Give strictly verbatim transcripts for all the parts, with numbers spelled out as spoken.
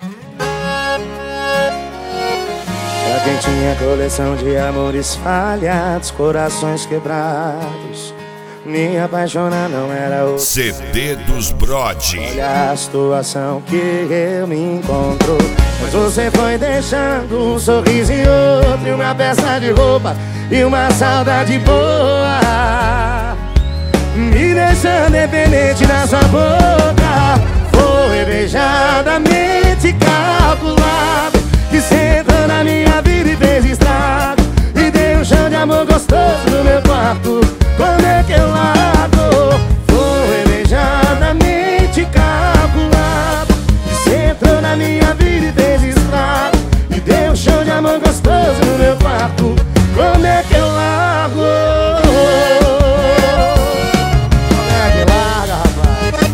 Pra quem tinha coleção de amores falhados, corações quebrados, me apaixonar não era o C D dos Brode. Olha a situação que eu me encontro, pois você foi deixando um sorriso e outro, e uma peça de roupa e uma saudade boa, me deixando dependente da sua boca. Foi beijadamente calculado, que cê entrou na minha vida e fez estrago, e deu um chão de amor gostoso no meu quarto. Como é que eu largo? Foi beijadamente calculado, que cê entrou na minha vida e fez estrago, e deu um chão de amor gostoso no meu quarto. Como é que eu largo? Como é que larga, rapaz?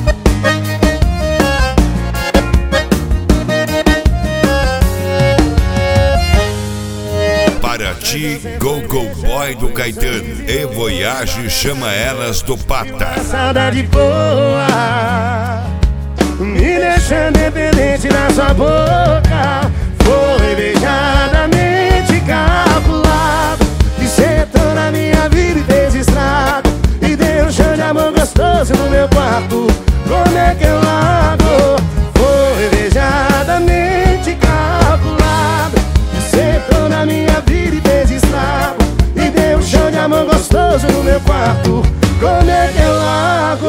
Para ti, Go Go Boy do Caetano e Voyage chama elas do Pata. Saudade boa, me deixando dependente da sua boca. Foi beijadamente calculado, que cê entrou na minha vida e fez estrago, e deu um chão de amor gostoso no meu quarto. Como é que eu largo? Foi beijadamente calculado, que cê entrou na minha vida e fez estrago, e deu um chão de amor gostoso no meu quarto. Como é que eu largo?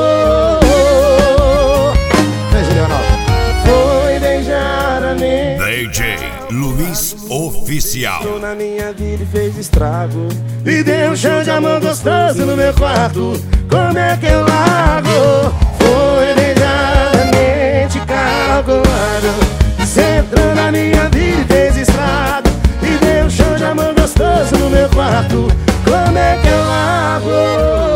Foi beijadamente D J Luiz Oficial. entrou na minha vida e fez estrago, e deu um chão de amor gostoso no meu quarto. Como é que eu largo? Foi beijadamente calculado, cê entrou na minha vida e fez estrago, e deu um chão de amor gostoso no meu quarto. Como é que eu largo?